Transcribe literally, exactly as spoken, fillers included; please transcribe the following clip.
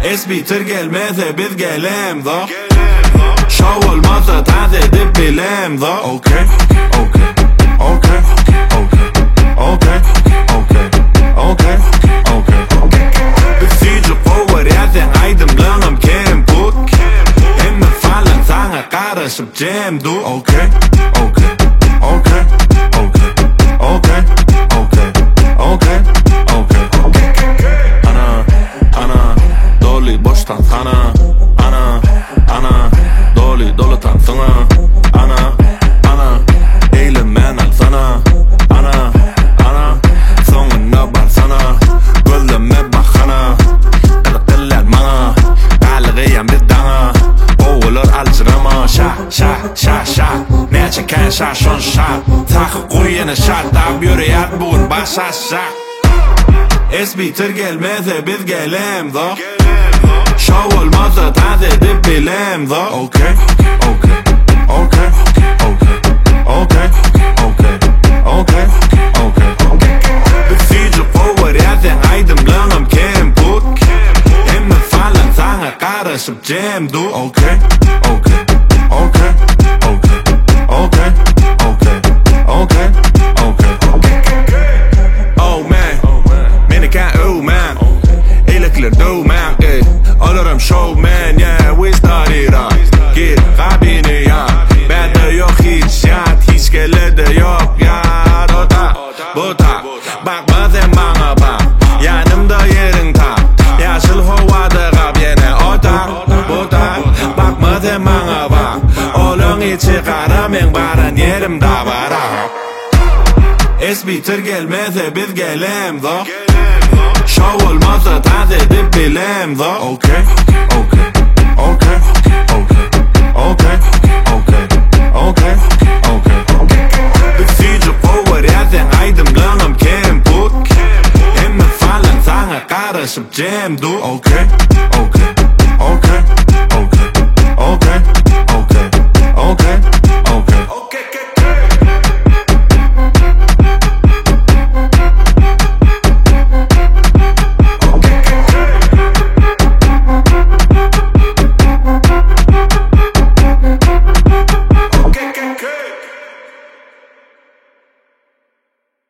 Es bitirgelmese biz gelemza Şov olmasa taz edip bilemza Okay, okay, okay, okay, okay, okay, okay, okay Besyge over yazen aydımlığım kem put Emme falan sana karışıp cem du Okay, okay, okay, okay, okay, okay, okay, okay Ana, ana, doli boştan sana Ana, ana, doli dolutan sana Ana, ana, eğlenmen al sana Ana, ana, sonuna bar sana Gözleme bakana Kılıklılar bana Kalıgıyam bir dana Oğulur alçırama Şa, şa, şa, şa Ne çeken şa, şon şa Takı koyunu şa Dab yürüyat bugün başa şa Es bitirgelmese biz gelemza Şov olmasa taz edip bilemza Okay, okay, okay, okay, okay, okay, okay, okay Besyge over yazen aydımlığım kem put Emme falan sana karışıp cem du Okay, okay, okay, okay, okay, okay, okay, okay Oh man, meni kan oh man Elekler do man, eh Olurum show man, yeah, we started up Gir kabini ya Bende yok hiç yat Hiç gelede yok ya O da, bu da Bakma sen bana bak Yanımda yerin tam Yaşıl havada kap yine O da, bu da Bakma sen bana bak Olun içi kara men baran yerim da var Es bitirgelmese biz gelemza Şov olmasa taz edip bilemza Okay, okay, okay, okay, okay, okay, okay, okay Besyge over yazen aydımlığım kem put Emme falan sana karışıp cem du